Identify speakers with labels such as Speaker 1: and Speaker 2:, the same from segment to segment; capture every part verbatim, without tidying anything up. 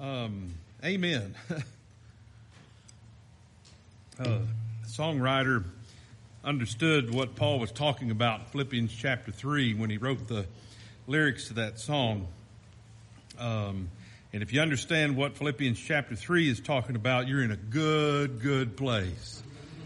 Speaker 1: Um, amen. uh, songwriter understood what Paul was talking about in Philippians chapter three when he wrote the lyrics to that song. Um, and if you understand what Philippians chapter three is talking about, you're in a good, good place.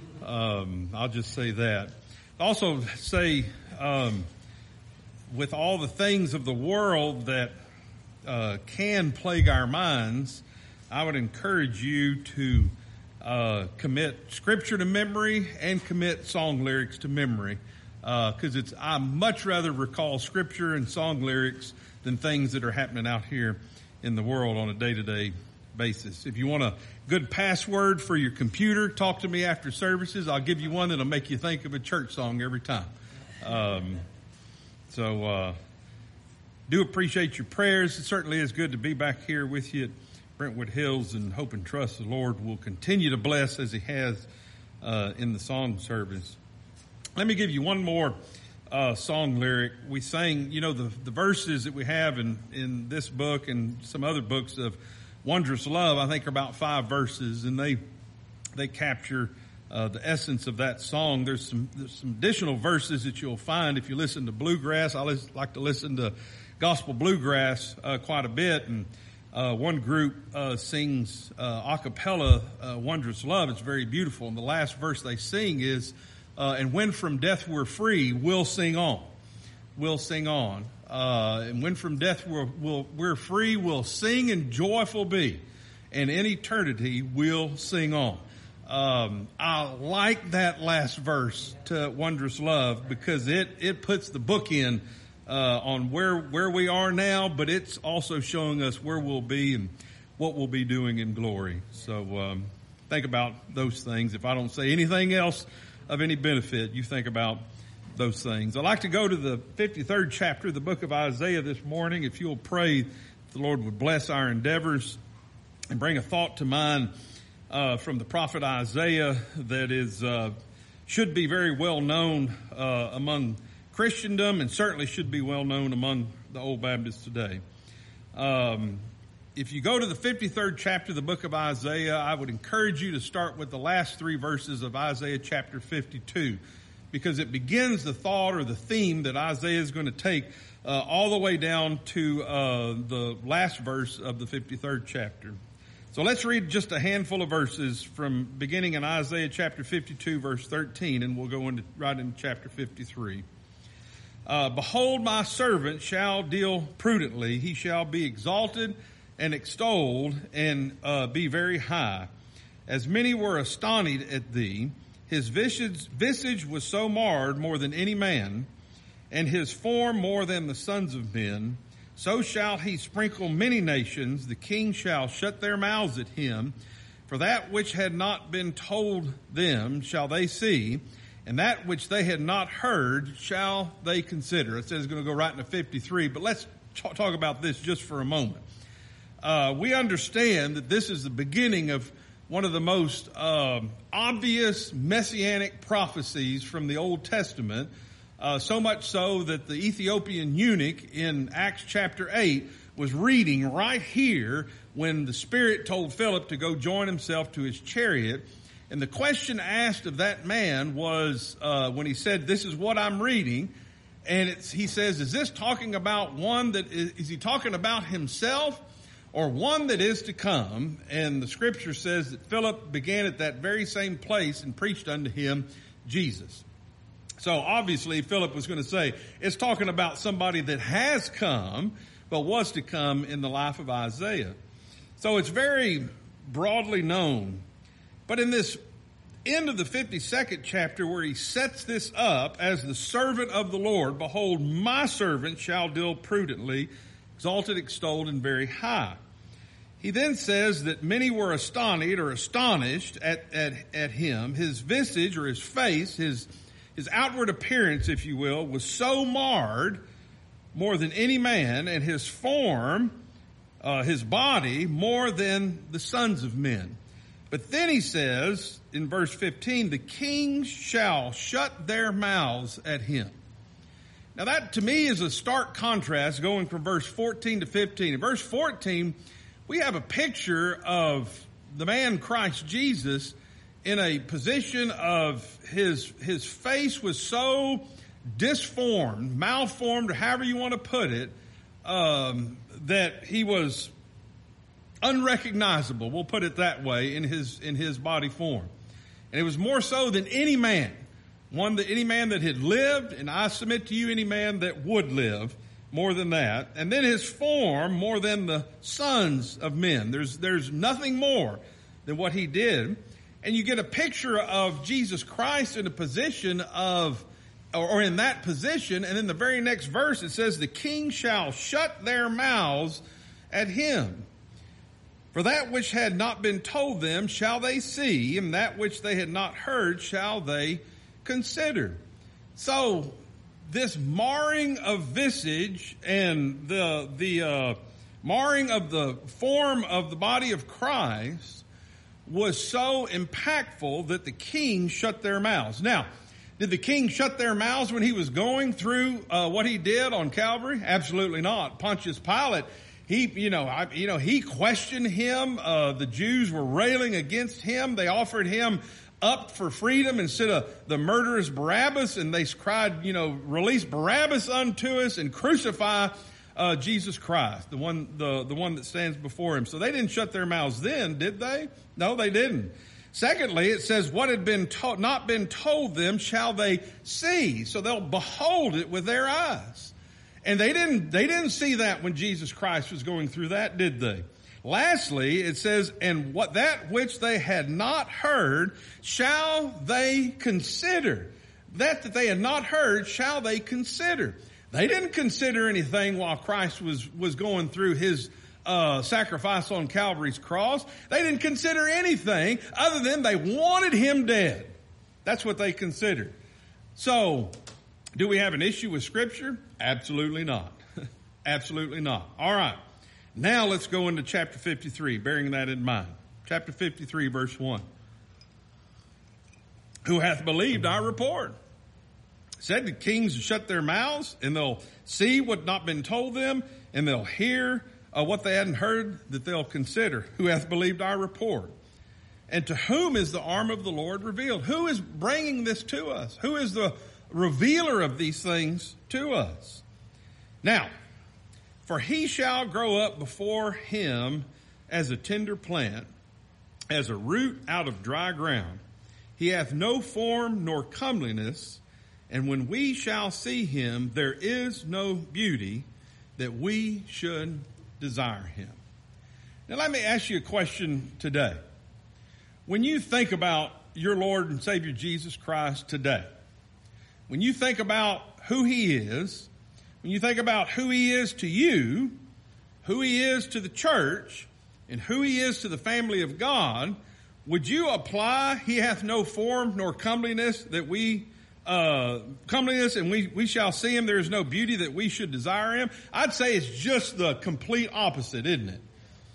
Speaker 1: Um, I'll just say that. Also say, um, with all the things of the world that uh, can plague our minds, I would encourage you to uh, commit scripture to memory and commit song lyrics to memory, because uh, it's I much rather recall scripture and song lyrics than things that are happening out here in the world on a day-to-day basis. If you want a good password for your computer, talk to me after services. I'll give you one that'll make you think of a church song every time. Um, so uh, do appreciate your prayers. It certainly is good to be back here with you at Brentwood Hills, and hope and trust the Lord will continue to bless as he has uh, in the song service. Let me give you one more uh, song lyric. We sang, you know, the, the verses that we have in, in this book and some other books of Wondrous Love, I think are about five verses, and they they capture uh, the essence of that song. There's some there's some additional verses that you'll find if you listen to bluegrass. I like to listen to gospel bluegrass uh, quite a bit, and uh, one group uh, sings uh, a cappella uh, Wondrous Love. It's very beautiful, and the last verse they sing is, uh, and when from death we're free, we'll sing on. We'll sing on. Uh, and when from death we're, we'll, we're free, we'll sing and joyful be. And in eternity, we'll sing on. Um, I like that last verse to Wondrous Love because it, it puts the bookend uh, on where, where we are now, but it's also showing us where we'll be and what we'll be doing in glory. So um, think about those things. If I don't say anything else of any benefit, you think about those things. I'd like to go to the fifty-third chapter of the book of Isaiah this morning. If you'll pray, the Lord would bless our endeavors and bring a thought to mind uh, from the prophet Isaiah that is uh, should be very well known uh, among Christendom, and certainly should be well known among the Old Baptists today. Um, if you go to the fifty-third chapter of the book of Isaiah, I would encourage you to start with the last three verses of Isaiah chapter fifty-two. Because it begins the thought or the theme that Isaiah is going to take uh, all the way down to uh, the last verse of the fifty-third chapter. So let's read just a handful of verses from beginning in Isaiah chapter fifty-two, verse thirteen, and we'll go into right into chapter fifty-three. Uh, Behold, my servant shall deal prudently; he shall be exalted and extolled, and uh, be very high. As many were astonished at thee, his visage, visage was so marred more than any man, and his form more than the sons of men. So shall he sprinkle many nations. The kings shall shut their mouths at him. For that which had not been told them shall they see, and that which they had not heard shall they consider. It says it's going to go right into fifty-three, but let's talk about this just for a moment. Uh, we understand that this is the beginning of one of the most um, obvious messianic prophecies from the Old Testament, uh, so much so that the Ethiopian eunuch in Acts chapter eight was reading right here when the Spirit told Philip to go join himself to his chariot. And the question asked of that man was, uh, when he said, "This is what I'm reading," and it's, he says, is this talking about one that is, is he talking about himself, or one that is to come? And the scripture says that Philip began at that very same place and preached unto him Jesus. So obviously Philip was going to say, it's talking about somebody that has come, but was to come in the life of Isaiah. So it's very broadly known. But in this end of the fifty-second chapter, where he sets this up as the servant of the Lord, behold, my servant shall deal prudently, exalted, extolled, and very high. He then says that many were astonished or astonished at, at, at him. His visage or his face, his, his outward appearance, if you will, was so marred more than any man, and his form, uh, his body, more than the sons of men. But then he says in verse fifteen, the kings shall shut their mouths at him. Now that to me is a stark contrast going from verse fourteen to fifteen. In verse fourteen, we have a picture of the man Christ Jesus in a position of his, his face was so disformed, malformed, or however you want to put it, um, that he was unrecognizable. We'll put it that way in his, in his body form. And it was more so than any man, one that any man that had lived, and I submit to you, any man that would live, more than that. And then his form more than the sons of men. There's, there's nothing more than what he did. And you get a picture of Jesus Christ in a position of, or, or in that position. And in the very next verse, it says, the king shall shut their mouths at him. For that which had not been told them shall they see, and that which they had not heard shall they consider. So, this marring of visage and the the uh, marring of the form of the body of Christ was so impactful that the king shut their mouths. Now, did the king shut their mouths when he was going through uh, what he did on Calvary? Absolutely not. Pontius Pilate, he you know I, you know he questioned him. Uh, the Jews were railing against him. They offered him up for freedom instead of the murderous Barabbas, and they cried, you know, release Barabbas unto us and crucify uh, Jesus Christ, the one, the, the one that stands before him. So they didn't shut their mouths then, did they? No, they didn't. Secondly, it says, what had been to- not been told them shall they see. So they'll behold it with their eyes. And they didn't, they didn't see that when Jesus Christ was going through that, did they? Lastly, it says, and what that which they had not heard shall they consider. That that they had not heard shall they consider. They didn't consider anything while Christ was, was going through his uh, sacrifice on Calvary's cross. They didn't consider anything other than they wanted him dead. That's what they considered. So, do we have an issue with Scripture? Absolutely not. Absolutely not. All right. Now let's go into chapter fifty-three, bearing that in mind. Chapter fifty-three, verse one. Who hath believed our report? Said the kings to shut their mouths, and they'll see what not been told them, and they'll hear uh, what they hadn't heard, that they'll consider. Who hath believed our report? And to whom is the arm of the Lord revealed? Who is bringing this to us? Who is the revealer of these things to us? Now, for he shall grow up before him as a tender plant, as a root out of dry ground. He hath no form nor comeliness, and when we shall see him, there is no beauty that we should desire him. Now let me ask you a question today. When you think about your Lord and Savior Jesus Christ today, when you think about who he is, when you think about who he is to you, who he is to the church, and who he is to the family of God, would you apply, he hath no form nor comeliness that we, uh, comeliness and we, we shall see him, there is no beauty that we should desire him? I'd say it's just the complete opposite, isn't it?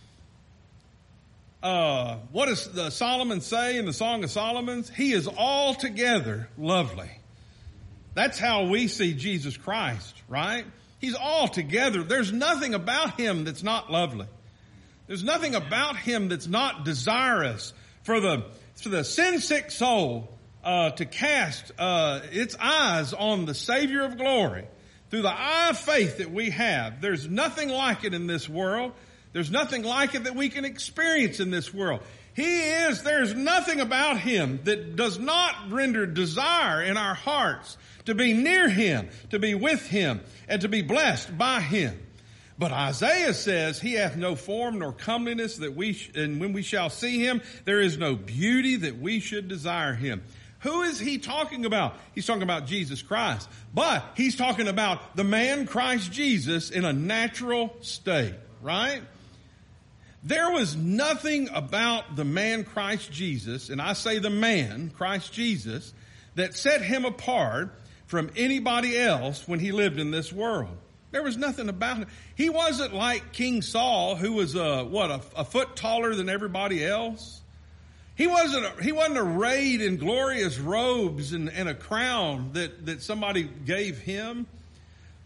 Speaker 1: Uh, what does the Solomon say in the Song of Solomon? He is altogether lovely. That's how we see Jesus Christ, right? He's altogether. There's nothing about him that's not lovely. There's nothing about him that's not desirous for the for the sin-sick soul uh, to cast uh, its eyes on the Savior of glory through the eye of faith that we have. There's nothing like it in this world. There's nothing like it that we can experience in this world. He is, there's nothing about him that does not render desire in our hearts to be near him, to be with him, and to be blessed by him. But Isaiah says, he hath no form nor comeliness that we, sh- and when we shall see him, there is no beauty that we should desire him. Who is he talking about? He's talking about Jesus Christ. But he's talking about the man Christ Jesus in a natural state, right? There was nothing about the man Christ Jesus, and I say the man Christ Jesus, that set him apart from anybody else when he lived in this world. There was nothing about him. He wasn't like King Saul, who was a, what, a, a foot taller than everybody else. He wasn't, a, he wasn't arrayed in glorious robes and, and a crown that, that somebody gave him.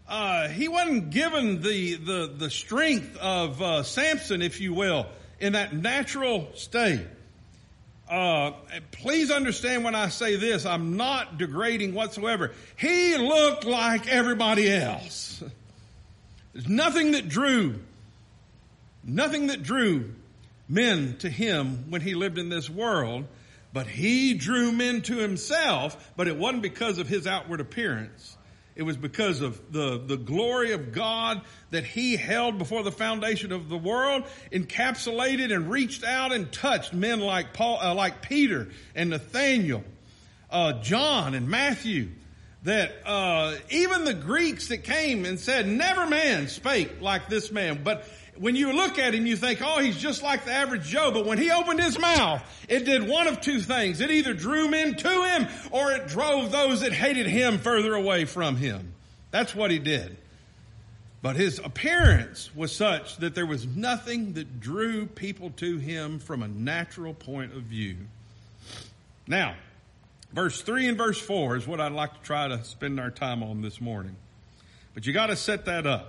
Speaker 1: uh, he wasn't given the, the, the strength of, uh, Samson, if you will, in that natural state. Uh, please understand when I say this, I'm not degrading whatsoever. He looked like everybody else. There's nothing that drew, nothing that drew men to him when he lived in this world, but he drew men to himself, but it wasn't because of his outward appearance. It was because of the, the glory of God that he held before the foundation of the world, encapsulated and reached out and touched men like Paul, uh, like Peter and Nathaniel, uh, John and Matthew, that, uh, even the Greeks that came and said, never man spake like this man. But when you look at him, you think, oh, he's just like the average Joe. But when he opened his mouth, it did one of two things. It either drew men to him or it drove those that hated him further away from him. That's what he did. But his appearance was such that there was nothing that drew people to him from a natural point of view. Now, verse three and verse four is what I'd like to try to spend our time on this morning. But you got to set that up.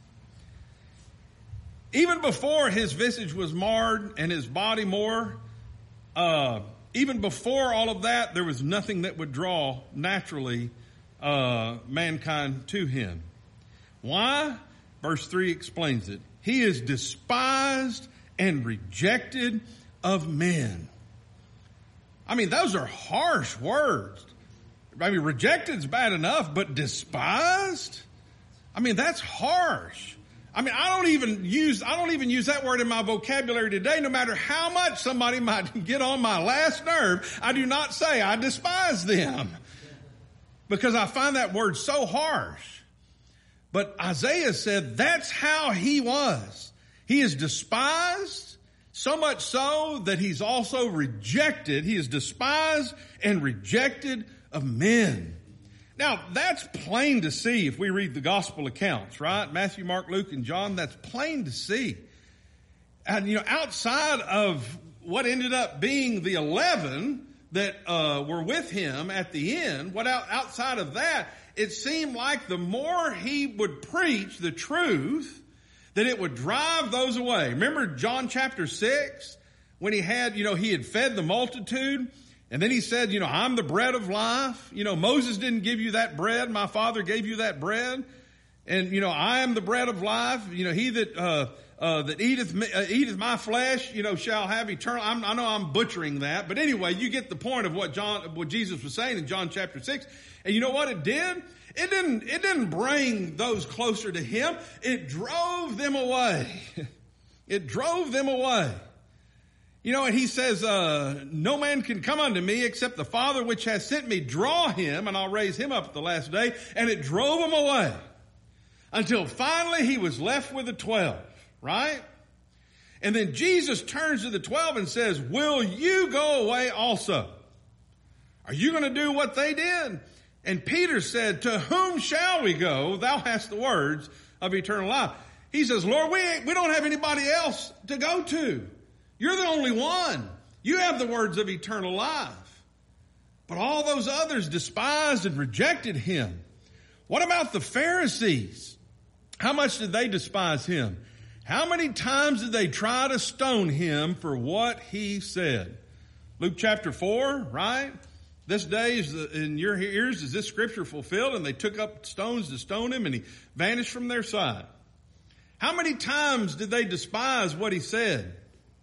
Speaker 1: Even before his visage was marred and his body more, uh, even before all of that, there was nothing that would draw naturally uh, mankind to him. Why? Verse three explains it. He is despised and rejected of men. I mean, those are harsh words. I mean, rejected's bad enough, but despised? I mean, that's harsh. I mean, I don't even use, I don't even use that word in my vocabulary today. No matter how much somebody might get on my last nerve, I do not say I despise them because I find that word so harsh. But Isaiah said that's how he was. He is despised, so much so that he's also rejected. He is despised and rejected of men. Now, that's plain to see if we read the gospel accounts, right? Matthew, Mark, Luke, and John, that's plain to see. And, you know, outside of what ended up being the eleven that uh, were with him at the end, what out, outside of that, it seemed like the more he would preach the truth, that it would drive those away. Remember John chapter six, when he had, you know, he had fed the multitude? And then he said, you know, I'm the bread of life. You know, Moses didn't give you that bread. My Father gave you that bread. And, you know, I am the bread of life. You know, he that, uh, uh, that eateth, me, uh, eateth my flesh, you know, shall have eternal. I'm, I know I'm butchering that. But anyway, you get the point of what John, what Jesus was saying in John chapter six. And you know what it did? It didn't, it didn't bring those closer to him. It drove them away. It drove them away. You know, and he says, uh, no man can come unto me except the Father which has sent me draw him, and I'll raise him up at the last day. And it drove him away until finally he was left with the twelve, right? And then Jesus turns to the twelve and says, will you go away also? Are you going to do what they did? And Peter said, to whom shall we go? Thou hast the words of eternal life. He says, Lord, we, we don't have anybody else to go to. You're the only one. You have the words of eternal life. But all those others despised and rejected him. What about the Pharisees? How much did they despise him? How many times did they try to stone him for what he said? Luke chapter four, right? This day is the, in your ears is this scripture fulfilled, and they took up stones to stone him, and he vanished from their sight. How many times did they despise what he said?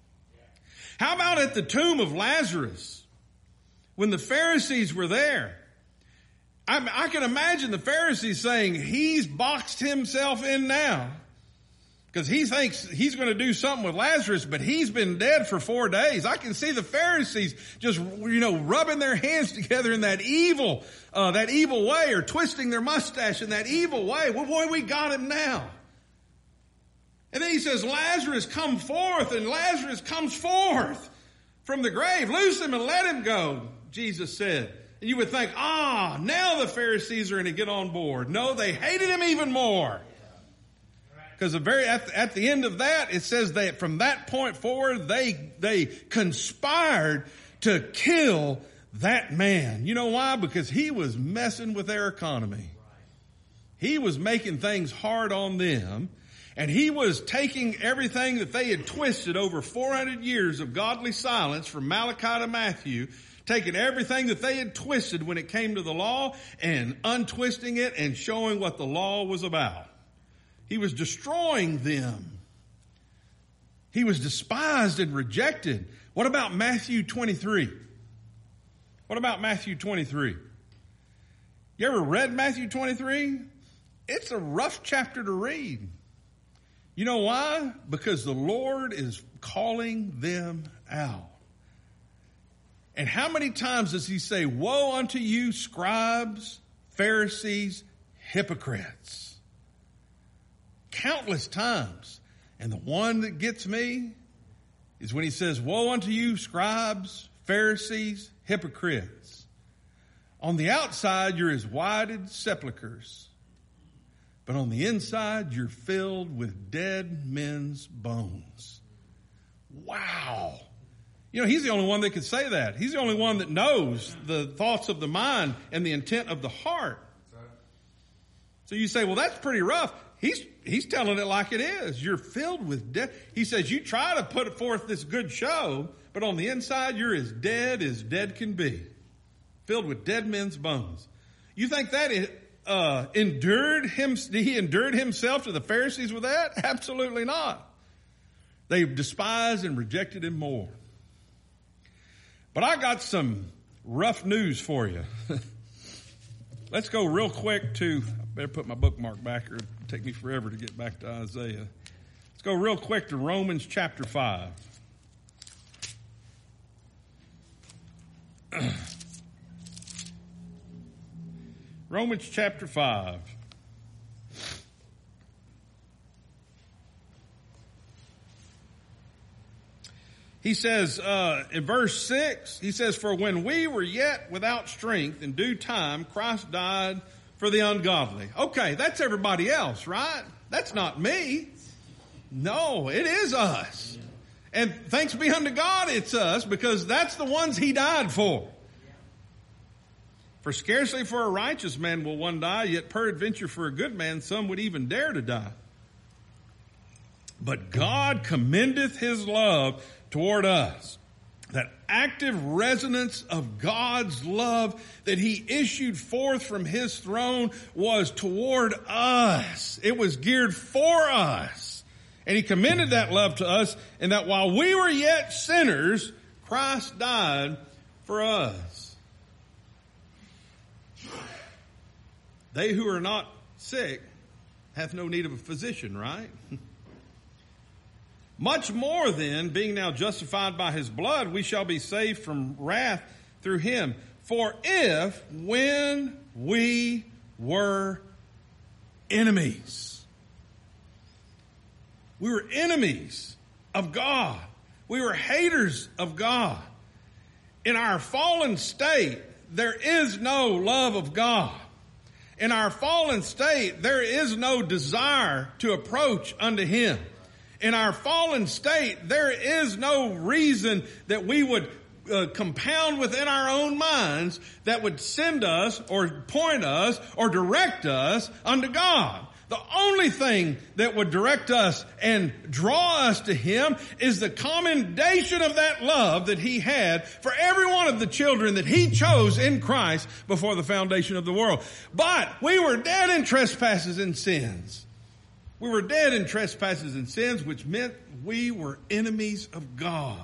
Speaker 1: How about at the tomb of Lazarus, when the Pharisees were there? I, I can imagine the Pharisees saying, he's boxed himself in now because he thinks he's going to do something with Lazarus, but he's been dead for four days. I can see the Pharisees just, you know, rubbing their hands together in that evil, uh, that evil way, or twisting their mustache in that evil way. Well, boy, we got him now. And then he says, Lazarus, come forth, and Lazarus comes forth from the grave. Loose him and let him go, Jesus said. And you would think, ah, now the Pharisees are going to get on board. No, they hated him even more. Because the very at the, at the end of that, it says that from that point forward, they they conspired to kill that man. You know why? Because he was messing with their economy. He was making things hard on them, and he was taking everything that they had twisted over four hundred years of godly silence from Malachi to Matthew, taking everything that they had twisted when it came to the law and untwisting it and showing what the law was about. He was destroying them. He was despised and rejected. What about Matthew twenty-three? What about Matthew twenty-three? You ever read Matthew twenty-three? It's a rough chapter to read. You know why? Because the Lord is calling them out. And how many times does he say, woe unto you, scribes, Pharisees, hypocrites? Countless times. And the one that gets me is when he says, woe unto you, scribes, Pharisees, hypocrites. On the outside, you're as whited sepulchres. But on the inside, you're filled with dead men's bones. Wow. You know, he's the only one that could say that. He's the only one that knows the thoughts of the mind and the intent of the heart. So you say, well, that's pretty rough. He's, he's telling it like it is. You're filled with death. He says, you try to put forth this good show, but on the inside, you're as dead as dead can be. Filled with dead men's bones. You think that is, uh, endured him, he endured himself to the Pharisees with that? Absolutely not. They despised and rejected him more. But I got some rough news for you. Let's go real quick to, I better put my bookmark back or it'll take me forever to get back to Isaiah. Let's go real quick to Romans chapter five. Romans chapter five. He says, uh, in verse six, he says, for when we were yet without strength, in due time, Christ died for the ungodly. Okay, that's everybody else, right? That's not me. No, it is us. And thanks be unto God it's us, because that's the ones he died for. For scarcely for a righteous man will one die, yet peradventure for a good man some would even dare to die. But God commendeth his love toward us. That active resonance of God's love that he issued forth from his throne was toward us. It was geared for us. And he commended that love to us, and that while we were yet sinners, Christ died for us. They who are not sick hath no need of a physician, right? Much more then, being now justified by his blood, we shall be saved from wrath through him. For if, when we were enemies, we were enemies of God, we were haters of God, in our fallen state, there is no love of God. In our fallen state, there is no desire to approach unto him. In our fallen state, there is no reason that we would uh, compound within our own minds that would send us or point us or direct us unto God. The only thing that would direct us and draw us to him is the commendation of that love that he had for every one of the children that he chose in Christ before the foundation of the world. But we were dead in trespasses and sins. We were dead in trespasses and sins, which meant we were enemies of God.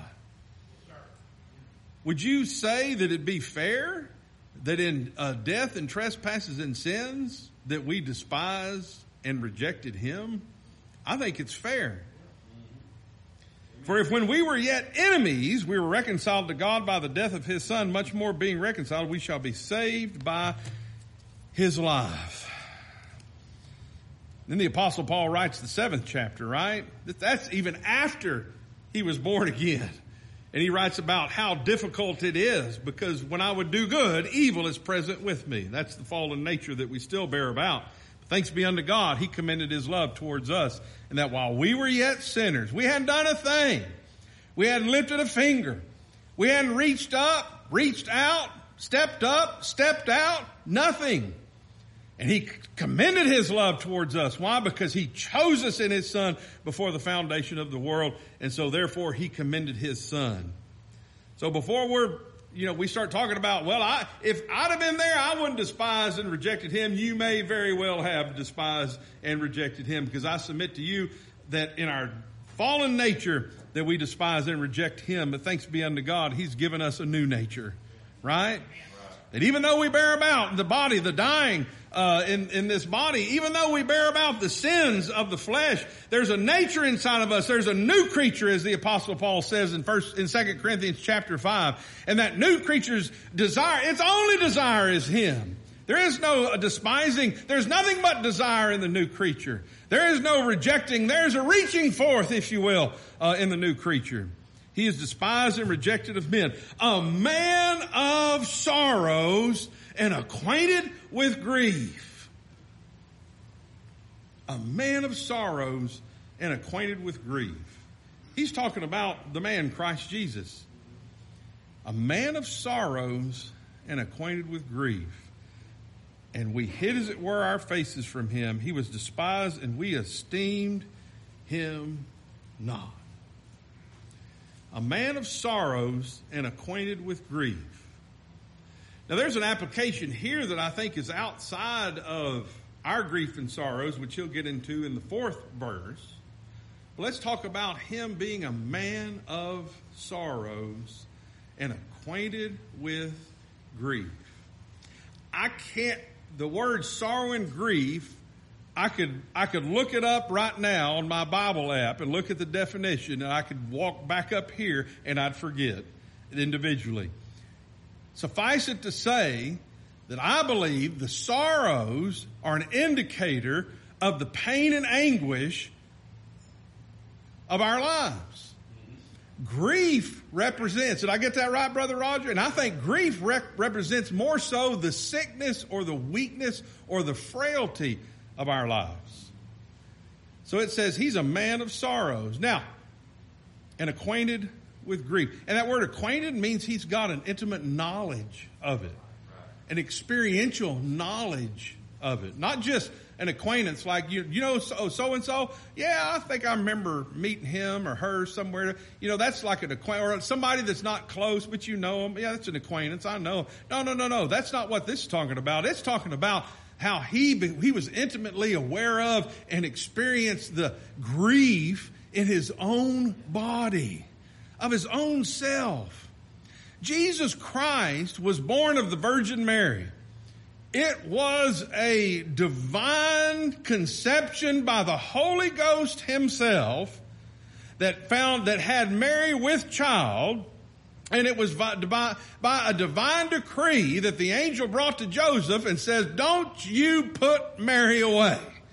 Speaker 1: Would you say that it'd be fair that in uh, death and trespasses and sins that we despise and rejected him? I think it's fair. For if when we were yet enemies, we were reconciled to God by the death of his son, much more being reconciled, we shall be saved by his life. Then the Apostle Paul writes the seventh chapter, right? That's even after he was born again. And he writes about how difficult it is, because when I would do good, evil is present with me. That's the fallen nature that we still bear about. Thanks be unto God, he commended his love towards us, and that while we were yet sinners, we hadn't done a thing. We hadn't lifted a finger. We hadn't reached up, reached out, stepped up, stepped out, nothing. And he commended his love towards us. Why? Because he chose us in his son before the foundation of the world. And so therefore he commended his son. So before we're, you know, we start talking about, well, I, if I'd have been there, I wouldn't despise and rejected him. You may very well have despised and rejected him, because I submit to you that in our fallen nature that we despise and reject him. But thanks be unto God, he's given us a new nature, right? That even though we bear about the body, the dying uh, in, in this body, even though we bear about the sins of the flesh, there's a nature inside of us. There's a new creature, as the Apostle Paul says in first in Second Corinthians chapter five. And that new creature's desire, its only desire is him. There is no despising. There's nothing but desire in the new creature. There is no rejecting. There's a reaching forth, if you will, uh, in the new creature. He is despised and rejected of men, a man of sorrows and acquainted with grief. A man of sorrows and acquainted with grief. He's talking about the man Christ Jesus. A man of sorrows and acquainted with grief. And we hid, as it were, our faces from him. He was despised, and we esteemed him not. A man of sorrows and acquainted with grief. Now there's an application here that I think is outside of our grief and sorrows, which he'll get into in the fourth verse. But let's talk about him being a man of sorrows and acquainted with grief. I can't, the word sorrow and grief, I could I could look it up right now on my Bible app and look at the definition, and I could walk back up here and I'd forget it individually. Suffice it to say that I believe the sorrows are an indicator of the pain and anguish of our lives. Grief represents, did I get that right, Brother Roger? And I think grief rep- represents more so the sickness or the weakness or the frailty of our lives. So it says he's a man of sorrows. Now, and acquainted with grief. And that word acquainted means he's got an intimate knowledge of it. An experiential knowledge of it. Not just an acquaintance like, you you know, so, so-and-so. Yeah, I think I remember meeting him or her somewhere. You know, that's like an acquaintance. Or somebody that's not close, but you know him. Yeah, that's an acquaintance. I know. No, no, no, no. That's not what this is talking about. It's talking about how he he was intimately aware of and experienced the grief in his own body, of his own self. Jesus Christ was born of the Virgin Mary. It was a divine conception by the Holy Ghost himself that found that had Mary with child. And it was by, by, by a divine decree that the angel brought to Joseph and says, don't you put Mary away.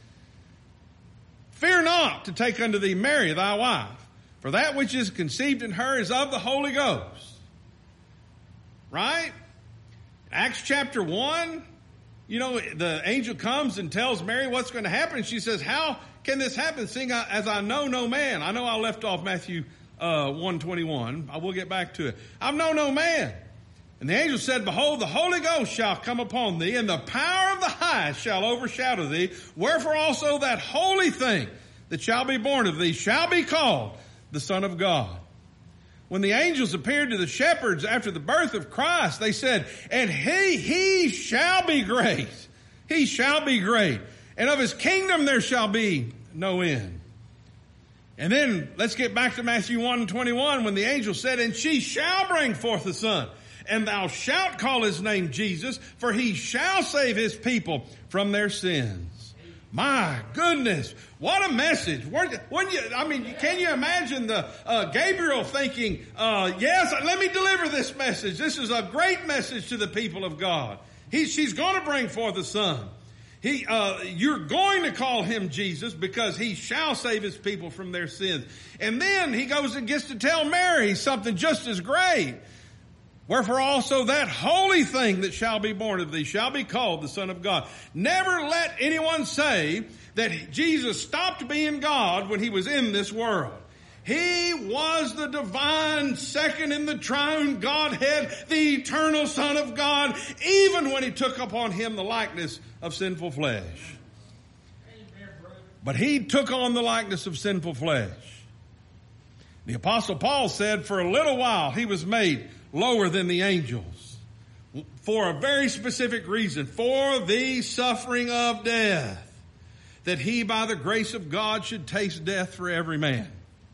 Speaker 1: Fear not to take unto thee Mary thy wife, for that which is conceived in her is of the Holy Ghost. Right? Acts chapter one, you know, the angel comes and tells Mary what's going to happen. And she says, how can this happen, seeing I, as I know no man? I know I left off Matthew Uh, one twenty-one. I will get back to it. I know no man. And the angel said, behold, the Holy Ghost shall come upon thee, and the power of the highest shall overshadow thee. Wherefore also that holy thing that shall be born of thee shall be called the Son of God. When the angels appeared to the shepherds after the birth of Christ, they said, and he, he shall be great. He shall be great. And of his kingdom there shall be no end. And then let's get back to Matthew one twenty-one, when the angel said, and she shall bring forth a son, and thou shalt call his name Jesus, for he shall save his people from their sins. My goodness, what a message. Wouldn't you, I mean, can you imagine the uh, Gabriel thinking, uh, yes, let me deliver this message. This is a great message to the people of God. He, she's going to bring forth a son. He, uh, you're going to call him Jesus because he shall save his people from their sins. And then he goes and gets to tell Mary something just as great. Wherefore also that holy thing that shall be born of thee shall be called the Son of God. Never let anyone say that Jesus stopped being God when he was in this world. He was the divine second in the triune Godhead, the eternal Son of God, even when he took upon him the likeness of sinful flesh. But he took on the likeness of sinful flesh. The Apostle Paul said for a little while he was made lower than the angels for a very specific reason, for the suffering of death, that he by the grace of God should taste death for every man.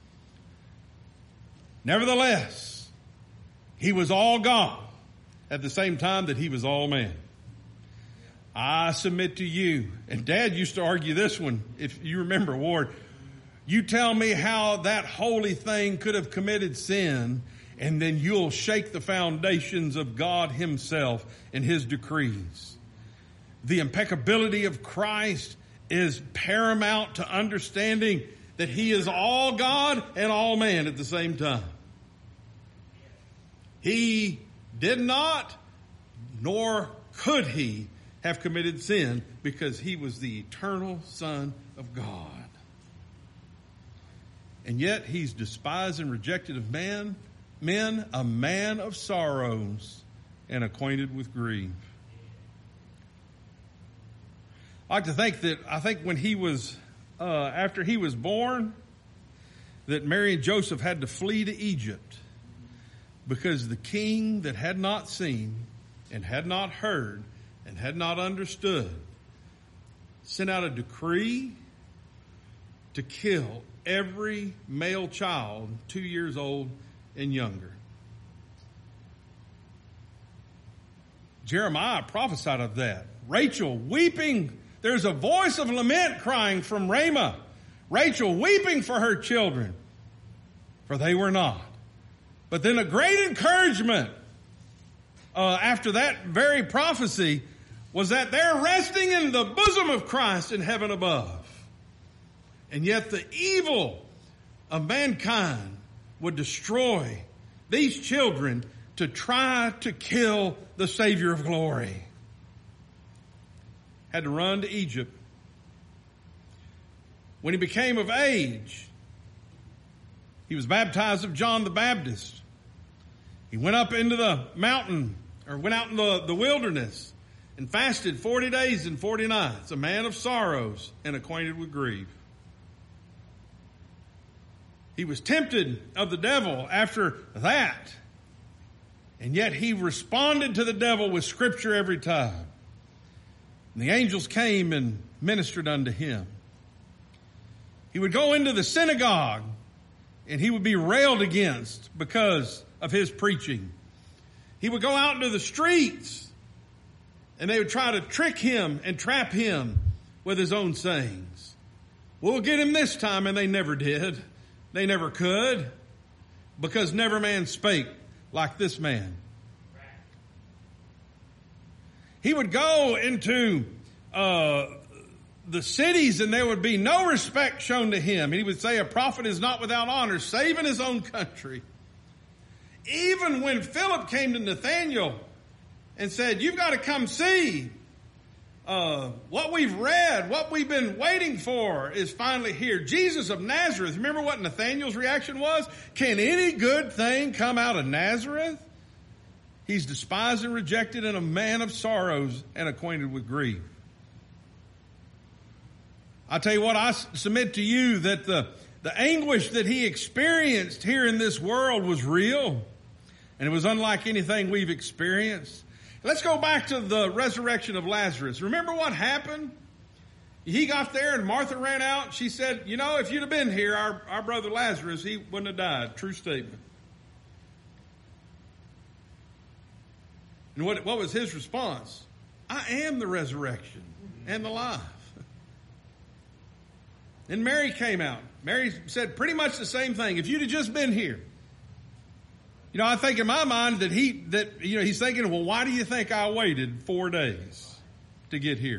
Speaker 1: Nevertheless, he was all God at the same time that he was all man. I submit to you, and Dad used to argue this one, if you remember, Ward, you tell me how that holy thing could have committed sin, and then you'll shake the foundations of God himself and his decrees. The impeccability of Christ is paramount to understanding that he is all God and all man at the same time. He did not, nor could he, have committed sin because he was the eternal Son of God. And yet he's despised and rejected of man, men, a man of sorrows and acquainted with grief. I like to think that, I think when he was, uh, after he was born, that Mary and Joseph had to flee to Egypt because the king that had not seen and had not heard and had not understood sent out a decree to kill every male child two years old and younger. Jeremiah prophesied of that. Rachel weeping. There's a voice of lament crying from Ramah. Rachel weeping for her children, for they were not. But then a great encouragement uh, after that very prophecy was that they're resting in the bosom of Christ in heaven above. And yet the evil of mankind would destroy these children to try to kill the Savior of glory. Had to run to Egypt. When he became of age, he was baptized of John the Baptist. He went up into the mountain, or went out in the, the wilderness, and fasted forty days and forty nights, a man of sorrows and acquainted with grief. He was tempted of the devil after that, and yet he responded to the devil with scripture every time. And the angels came and ministered unto him. He would go into the synagogue and he would be railed against because of his preaching. He would go out into the streets and they would try to trick him and trap him with his own sayings. We'll get him this time, and they never did. They never could, because never man spake like this man. He would go into uh, the cities and there would be no respect shown to him. He would say a prophet is not without honor, save in his own country. Even when Philip came to Nathanael and said, you've got to come see uh, what we've read, what we've been waiting for is finally here. Jesus of Nazareth. Remember what Nathanael's reaction was? Can any good thing come out of Nazareth? He's despised and rejected and a man of sorrows and acquainted with grief. I tell you what, I submit to you that the, the anguish that he experienced here in this world was real. And it was unlike anything we've experienced. Let's go back to the resurrection of Lazarus. Remember what happened? He got there and Martha ran out. She said, you know, if you'd have been here, our, our brother Lazarus, he wouldn't have died. True statement. And what, what was his response? I am the resurrection and the life. And Mary came out. Mary said pretty much the same thing. If you'd have just been here. You know, I think in my mind that he, that, you know, he's thinking, well, why do you think I waited four days to get here?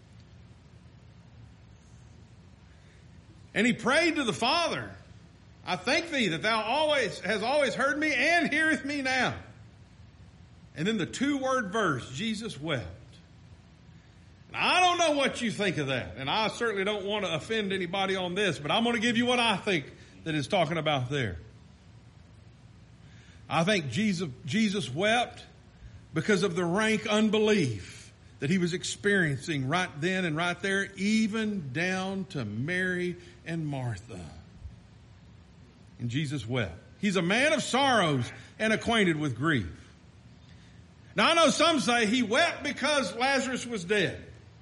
Speaker 1: And he prayed to the Father, I thank thee that thou always, has always heard me and heareth me now. And then the two word verse, Jesus wept. And I don't know what you think of that. And I certainly don't want to offend anybody on this, but I'm going to give you what I think that it's talking about there. I think Jesus, Jesus wept because of the rank unbelief that he was experiencing right then and right there, even down to Mary and Martha. And Jesus wept. He's a man of sorrows and acquainted with grief. Now I know some say he wept because Lazarus was dead.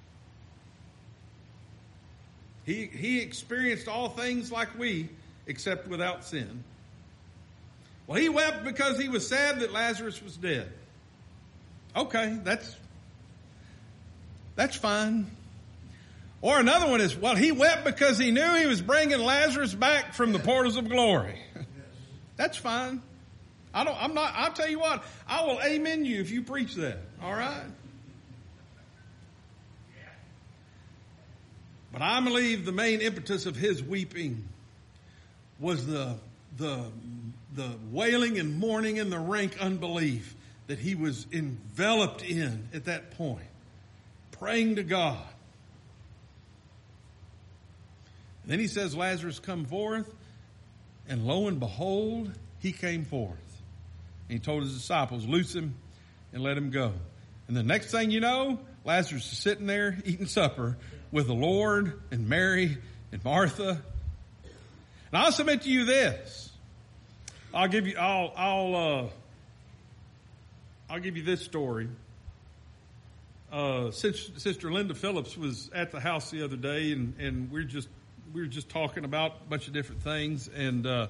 Speaker 1: He, he experienced all things like we, except without sin. Well, he wept because he was sad that Lazarus was dead. Okay, that's, that's fine. Or another one is, well, he wept because he knew he was bringing Lazarus back from the portals of glory. That's fine. I don't, I'm not, I'll tell you what, I will amen you if you preach that. All right? But I believe the main impetus of his weeping was the, the, the wailing and mourning and the rank unbelief that he was enveloped in at that point, praying to God. And then he says, Lazarus, come forth. And lo and behold, he came forth. And he told his disciples, loose him and let him go. And the next thing you know, Lazarus is sitting there eating supper with the Lord and Mary and Martha. And I'll submit to you this. I'll give you, I'll, I'll, uh, I'll give you this story. Uh, Sister Linda Phillips was at the house the other day, and, and we're just, we were just talking about a bunch of different things, and uh,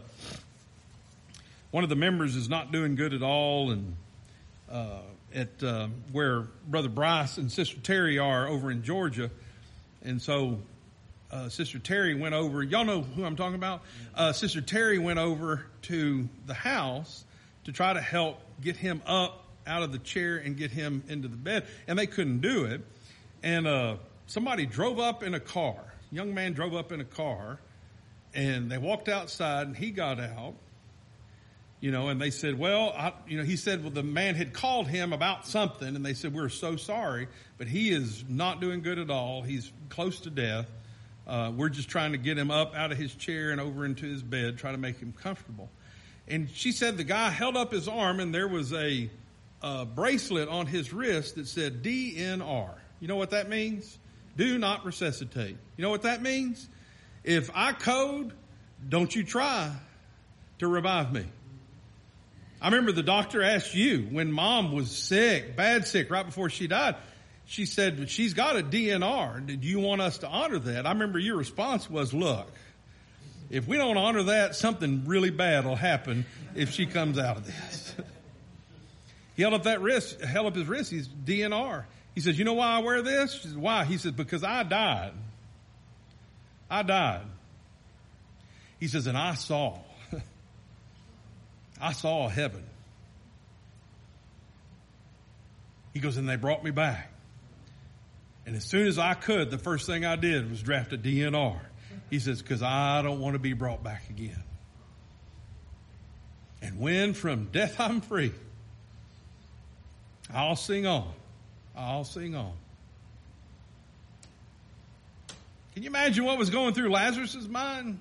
Speaker 1: one of the members is not doing good at all, and uh, at uh, where Brother Bryce and Sister Terry are over in Georgia, and so uh, Sister Terry went over. Y'all know who I'm talking about. Uh, Sister Terry went over to the house to try to help get him up out of the chair and get him into the bed, and they couldn't do it. And uh, somebody drove up in a car. Young man drove up in a car, and they walked outside, and he got out, you know, and they said, well, I, you know, he said, well, the man had called him about something, and they said, we're so sorry, but he is not doing good at all. He's close to death. Uh, we're just trying to get him up out of his chair and over into his bed, try to make him comfortable. And she said the guy held up his arm, and there was a, a bracelet on his wrist that said D N R. You know what that means? Do not resuscitate. You know what that means? If I code, don't you try to revive me. I remember the doctor asked you when Mom was sick, bad sick, right before she died. She said, she's got a D N R. Did you want us to honor that? I remember your response was, look, if we don't honor that, something really bad will happen if she comes out of this. He held up that wrist, held up his wrist. He's D N R. He says, you know why I wear this? She says, why? He says, because I died. I died. He says, and I saw. I saw heaven. He goes, and they brought me back. And as soon as I could, the first thing I did was draft a D N R. He says, because I don't want to be brought back again. And when from death I'm free, I'll sing on. I'll sing on. Can you imagine what was going through Lazarus' mind?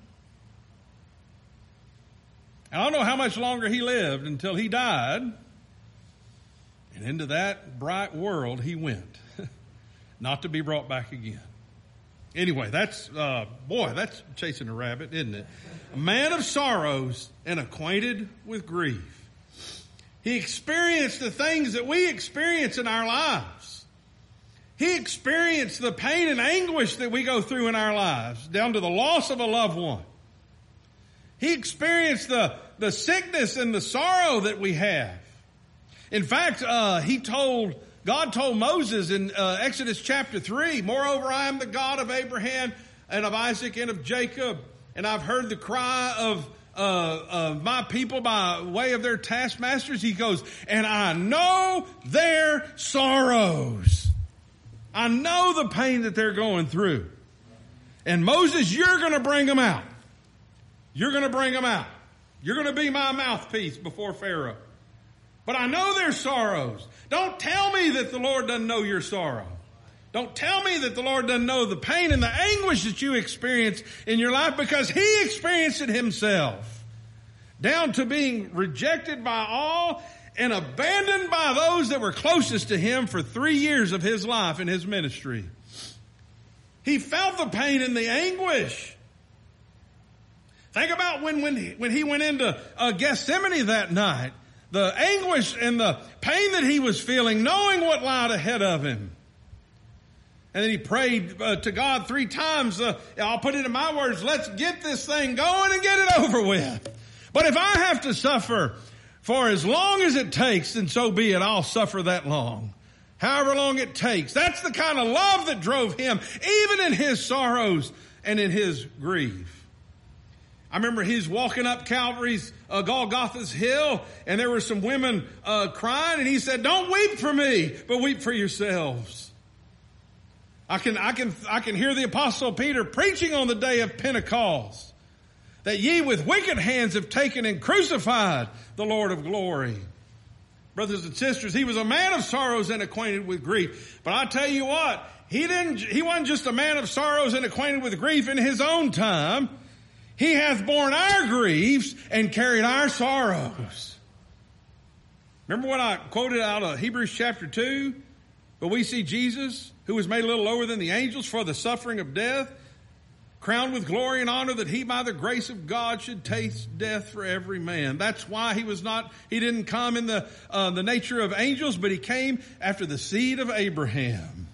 Speaker 1: I don't know how much longer he lived until he died. And into that bright world he went, not to be brought back again. Anyway, that's, uh, boy, that's chasing a rabbit, isn't it? A man of sorrows and acquainted with grief. He experienced the things that we experience in our lives. He experienced the pain and anguish that we go through in our lives, down to the loss of a loved one. He experienced the, the sickness and the sorrow that we have. In fact, uh, he told, God told Moses in uh, Exodus chapter three, moreover, I am the God of Abraham and of Isaac and of Jacob, and I've heard the cry of Uh, of my people by way of their taskmasters. He goes, and I know their sorrows. I know the pain that they're going through. And Moses, you're going to bring them out. You're going to bring them out. You're going to be my mouthpiece before Pharaoh. But I know their sorrows. Don't tell me that the Lord doesn't know your sorrow. Don't tell me that the Lord doesn't know the pain and the anguish that you experience in your life, because he experienced it himself. Down to being rejected by all and abandoned by those that were closest to him for three years of his life and his ministry. He felt the pain and the anguish. Think about when, when, he, when he went into uh, Gethsemane that night. The anguish and the pain that he was feeling, knowing what lied ahead of him. And then he prayed uh, to God three times. Uh, I'll put it in my words, let's get this thing going and get it over with. But if I have to suffer for as long as it takes, then so be it. I'll suffer that long. However long it takes. That's the kind of love that drove him, even in his sorrows and in his grief. I remember he's walking up Calvary's, uh, Golgotha's hill, and there were some women uh, crying, and he said, don't weep for me, but weep for yourselves. I can, I can, I can hear the Apostle Peter preaching on the day of Pentecost, that ye with wicked hands have taken and crucified the Lord of glory. Brothers and sisters, he was a man of sorrows and acquainted with grief. But I tell you what, he didn't, he wasn't just a man of sorrows and acquainted with grief in his own time. He hath borne our griefs and carried our sorrows. Remember what I quoted out of Hebrews chapter two? But we see Jesus, who was made a little lower than the angels for the suffering of death, crowned with glory and honor, that he by the grace of God should taste death for every man. That's why he was not, he didn't come in the, uh, the nature of angels, but he came after the seed of Abraham.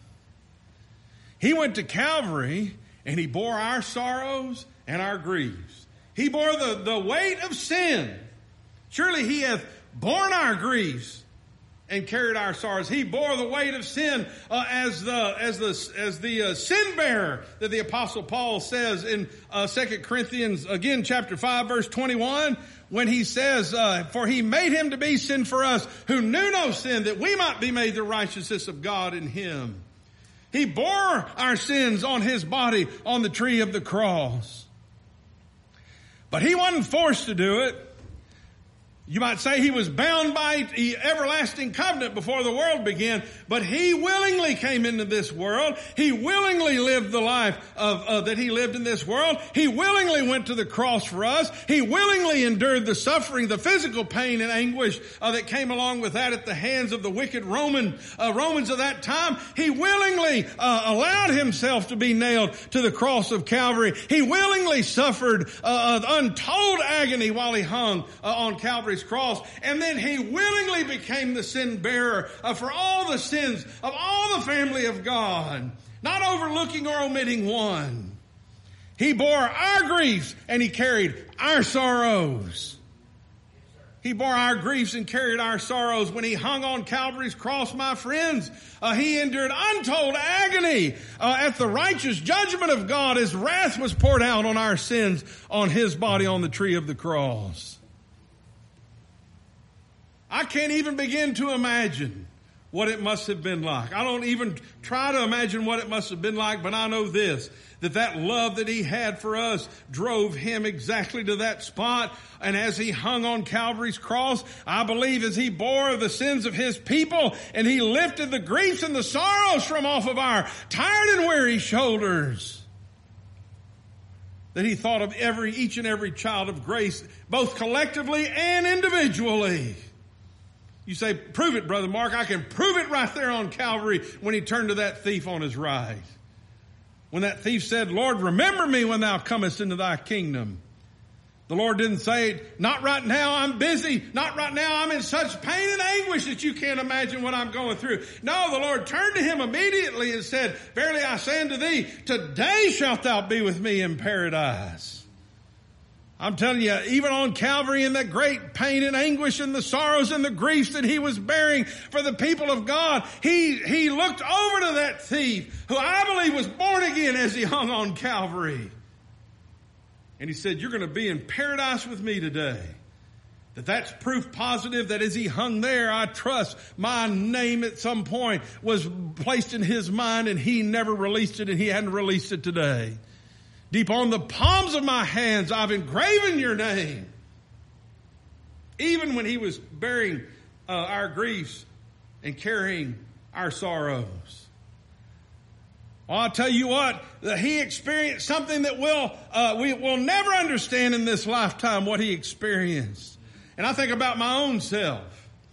Speaker 1: He went to Calvary and he bore our sorrows and our griefs. He bore the, the weight of sin. Surely he hath borne our griefs and carried our sorrows. He bore the weight of sin uh, as the as the as the uh, sin bearer that the Apostle Paul says in uh, Second Corinthians again chapter five verse twenty-one, when he says, uh, "For he made him to be sin for us, who knew no sin, that we might be made the righteousness of God in him." He bore our sins on his body on the tree of the cross, but he wasn't forced to do it. You might say he was bound by the everlasting covenant before the world began, but he willingly came into this world. He willingly lived the life of uh, that he lived in this world. He willingly went to the cross for us. He willingly endured the suffering, the physical pain and anguish uh, that came along with that at the hands of the wicked Roman uh, Romans of that time. He willingly uh, allowed himself to be nailed to the cross of Calvary. He willingly suffered uh, untold agony while he hung uh, on Calvary's cross, and then he willingly became the sin bearer uh, for all the sins of all the family of God, not overlooking or omitting one. He bore our griefs and he carried our sorrows. He bore our griefs and carried our sorrows. When he hung on Calvary's cross, my friends, uh, he endured untold agony uh, at the righteous judgment of God. His wrath was poured out on our sins on his body on the tree of the cross. I can't even begin to imagine what it must have been like. I don't even try to imagine what it must have been like, but I know this, that that love that he had for us drove him exactly to that spot. And as he hung on Calvary's cross, I believe as he bore the sins of his people and he lifted the griefs and the sorrows from off of our tired and weary shoulders, that he thought of every, each and every child of grace, both collectively and individually. You say, prove it, Brother Mark. I can prove it right there on Calvary when he turned to that thief on his right. When that thief said, Lord, remember me when thou comest into thy kingdom. The Lord didn't say, not right now, I'm busy. Not right now, I'm in such pain and anguish that you can't imagine what I'm going through. No, the Lord turned to him immediately and said, verily I say unto thee, today shalt thou be with me in paradise. I'm telling you, even on Calvary in that great pain and anguish and the sorrows and the griefs that he was bearing for the people of God, he, he looked over to that thief who I believe was born again as he hung on Calvary. And he said, you're going to be in paradise with me today. That that's proof positive that as he hung there, I trust my name at some point was placed in his mind and he never released it and he hadn't released it today. Deep on the palms of my hands, I've engraven your name. Even when he was bearing uh, our griefs and carrying our sorrows. Well, I'll tell you what, that he experienced something that we'll, uh, we will never understand in this lifetime, what he experienced. And I think about my own self.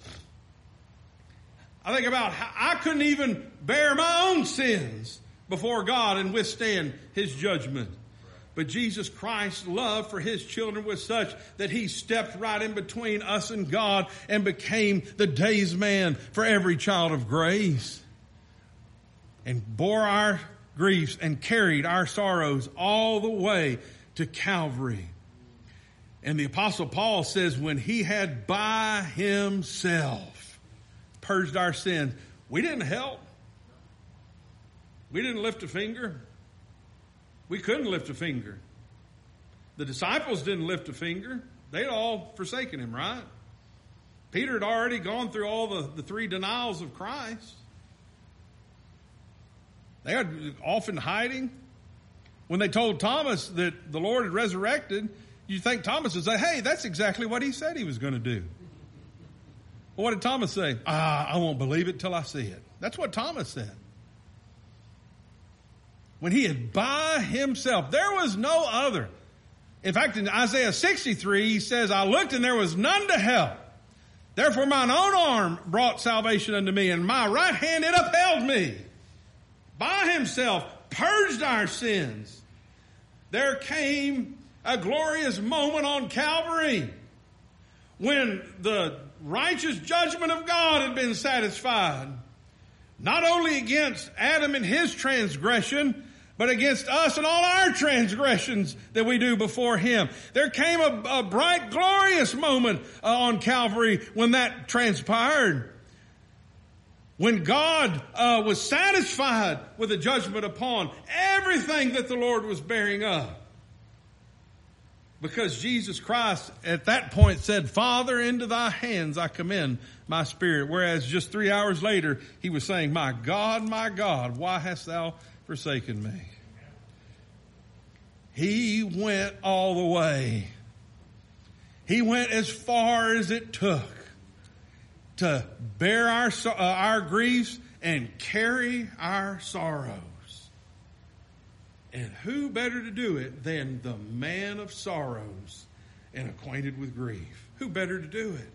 Speaker 1: I think about how I couldn't even bear my own sins before God and withstand his judgment. But Jesus Christ's love for his children was such that he stepped right in between us and God and became the days man for every child of grace, and bore our griefs and carried our sorrows all the way to Calvary. And the Apostle Paul says, when he had by himself purged our sins, we didn't help. We didn't lift a finger. We couldn't lift a finger. The disciples didn't lift a finger. They'd all forsaken him, right? Peter had already gone through all the, the three denials of Christ. They were often hiding. When they told Thomas that the Lord had resurrected, you think Thomas would say, hey, that's exactly what he said he was going to do. Well, what did Thomas say? Ah, I won't believe it till I see it. That's what Thomas said. When he had by himself, there was no other. In fact, in Isaiah sixty-three, he says, I looked and there was none to help. Therefore mine own arm brought salvation unto me, and my right hand it upheld me. By himself purged our sins. There came a glorious moment on Calvary when the righteous judgment of God had been satisfied, not only against Adam and his transgression, but against us and all our transgressions that we do before him. There came a, a bright, glorious moment uh, on Calvary when that transpired. When God uh, was satisfied with the judgment upon everything that the Lord was bearing up. Because Jesus Christ at that point said, Father, into thy hands I commend my spirit. Whereas just three hours later, he was saying, my God, my God, why hast thou forsaken me? He went all the way. He went as far as it took to bear our, uh, our griefs and carry our sorrows. And who better to do it than the man of sorrows and acquainted with grief? Who better to do it?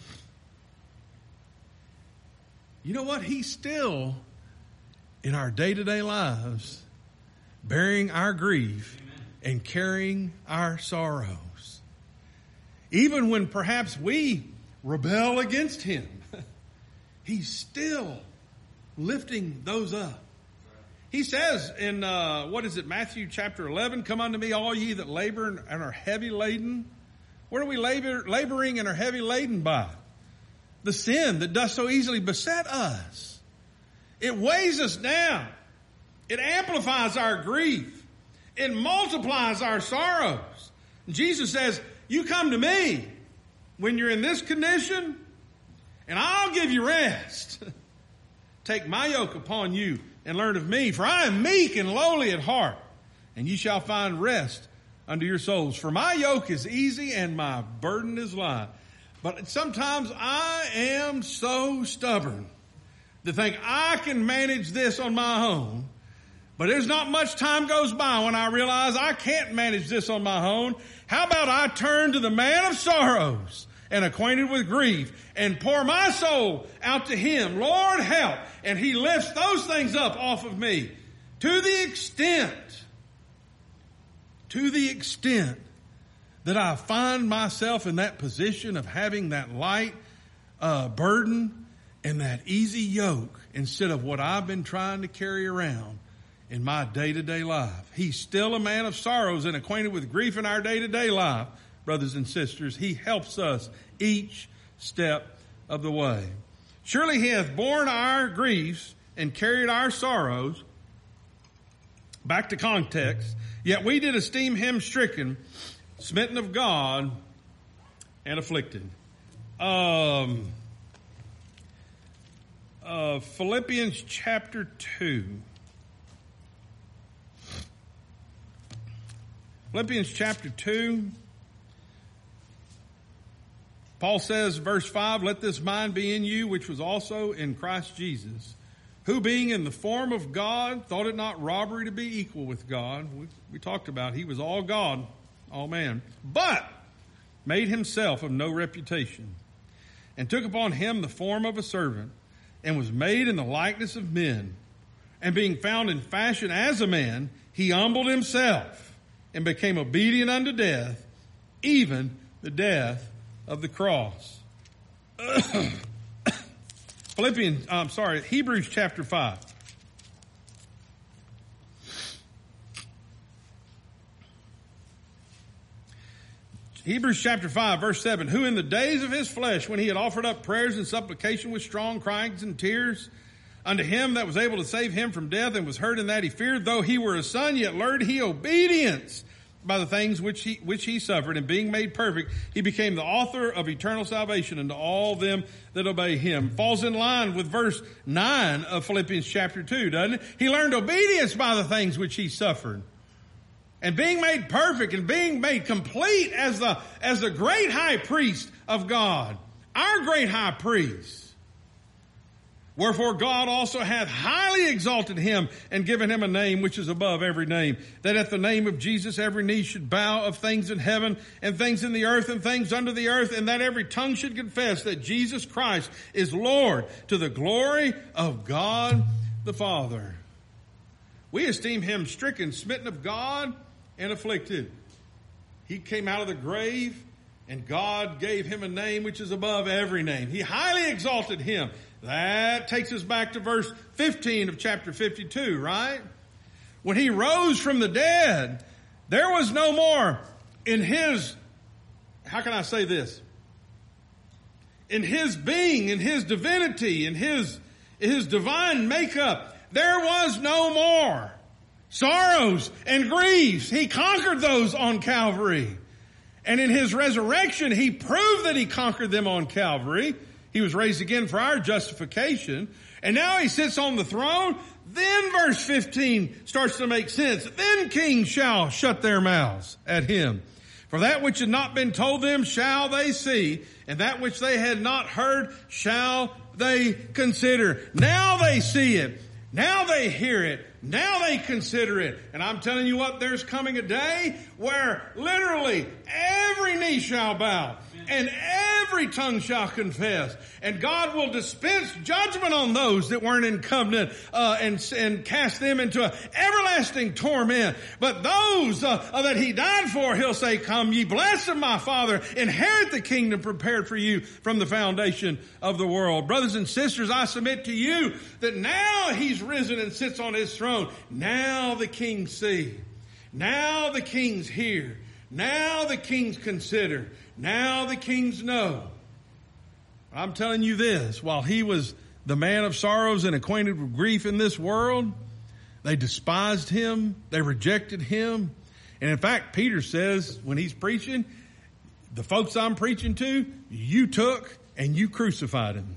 Speaker 1: You know what? He's still, in our day-to-day lives, bearing our grief and carrying our sorrows. Even when perhaps we rebel against him, he's still lifting those up. He says in, uh, what is it, Matthew chapter eleven, come unto me all ye that labor and are heavy laden. What are we labor, laboring and are heavy laden by? The sin that does so easily beset us. It weighs us down. It amplifies our grief. It multiplies our sorrows. And Jesus says, you come to me when you're in this condition, and I'll give you rest. Take my yoke upon you and learn of me, for I am meek and lowly at heart, and ye shall find rest unto your souls. For my yoke is easy and my burden is light. But sometimes I am so stubborn to think I can manage this on my own. But there's not much time goes by when I realize I can't manage this on my own. How about I turn to the man of sorrows and acquainted with grief and pour my soul out to him. Lord, help. And he lifts those things up off of me to the extent, to the extent that I find myself in that position of having that light uh, burden and that easy yoke instead of what I've been trying to carry around in my day-to-day life. He's still a man of sorrows and acquainted with grief in our day-to-day life, brothers and sisters. He helps us each step of the way. Surely he hath borne our griefs and carried our sorrows. Back to context. Yet we did esteem him stricken, smitten of God, and afflicted. Um, uh, Philippians chapter two. Philippians chapter two. Paul says, verse five, let this mind be in you, which was also in Christ Jesus, who being in the form of God, thought it not robbery to be equal with God. We, we talked about he was all God, all man, but made himself of no reputation, and took upon him the form of a servant, and was made in the likeness of men. And being found in fashion as a man, he humbled himself, and became obedient unto death, even the death of the cross. Philippians, I'm sorry, Hebrews chapter five. Hebrews chapter five, verse seven, who in the days of his flesh, when he had offered up prayers and supplication with strong cryings and tears unto him that was able to save him from death, and was heard in that he feared, though he were a son, yet learned he obedience by the things which he, which he suffered, and being made perfect, he became the author of eternal salvation unto all them that obey him. Falls in line with verse nine of Philippians chapter two, doesn't it? He learned obedience by the things which he suffered. And being made perfect and being made complete as the, as the great high priest of God, our great high priest. Wherefore God also hath highly exalted him and given him a name which is above every name, that at the name of Jesus every knee should bow, of things in heaven and things in the earth and things under the earth, and that every tongue should confess that Jesus Christ is Lord, to the glory of God the Father. We esteem him stricken, smitten of God, and afflicted. He came out of the grave, and God gave him a name which is above every name. He highly exalted him. That takes us back to verse fifteen of chapter fifty-two, right? When he rose from the dead, there was no more in his, how can I say this? In his being, in his divinity, in his, in his divine makeup, there was no more sorrows and griefs. He conquered those on Calvary. And in his resurrection, he proved that he conquered them on Calvary. He was raised again for our justification. And now he sits on the throne. Then verse fifteen starts to make sense. Then kings shall shut their mouths at him. For that which had not been told them shall they see, and that which they had not heard shall they consider. Now they see it. Now they hear it. Now they consider it. And I'm telling you what, there's coming a day where literally every knee shall bow and every tongue shall confess. And God will dispense judgment on those that weren't in covenant uh, and, and cast them into a everlasting torment. But those uh, uh, that he died for, he'll say, come ye blessed of my Father, inherit the kingdom prepared for you from the foundation of the world. Brothers and sisters, I submit to you that now he's risen and sits on his throne. Now the kings see. Now the kings hear. Now the kings consider. Now the kings know. I'm telling you this, while he was the man of sorrows and acquainted with grief in this world, they despised him. They rejected him. And in fact, Peter says when he's preaching, the folks I'm preaching to, you took and you crucified him.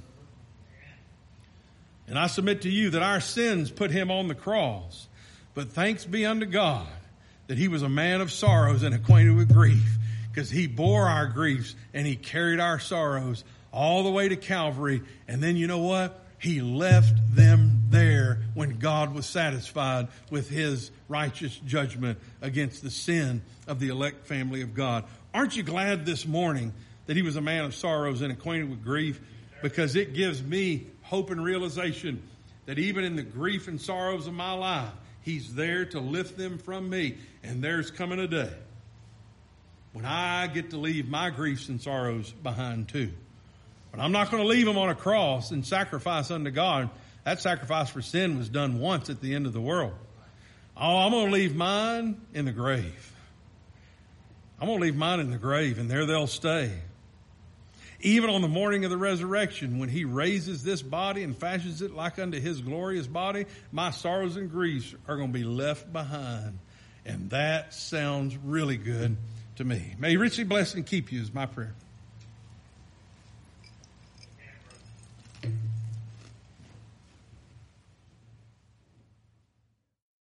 Speaker 1: And I submit to you that our sins put him on the cross. But thanks be unto God that he was a man of sorrows and acquainted with grief, because he bore our griefs and he carried our sorrows all the way to Calvary. And then you know what? He left them there when God was satisfied with his righteous judgment against the sin of the elect family of God. Aren't you glad this morning that he was a man of sorrows and acquainted with grief? Because it gives me hope and realization that even in the grief and sorrows of my life, he's there to lift them from me. And there's coming a day when I get to leave my griefs and sorrows behind too. But I'm not going to leave them on a cross and sacrifice unto God. That sacrifice for sin was done once at the end of the world. Oh, I'm going to leave mine in the grave. I'm going to leave mine in the grave, and there they'll stay. Even on the morning of the resurrection, when he raises this body and fashions it like unto his glorious body, my sorrows and griefs are going to be left behind. And that sounds really good to me. May he richly bless and keep you is my prayer.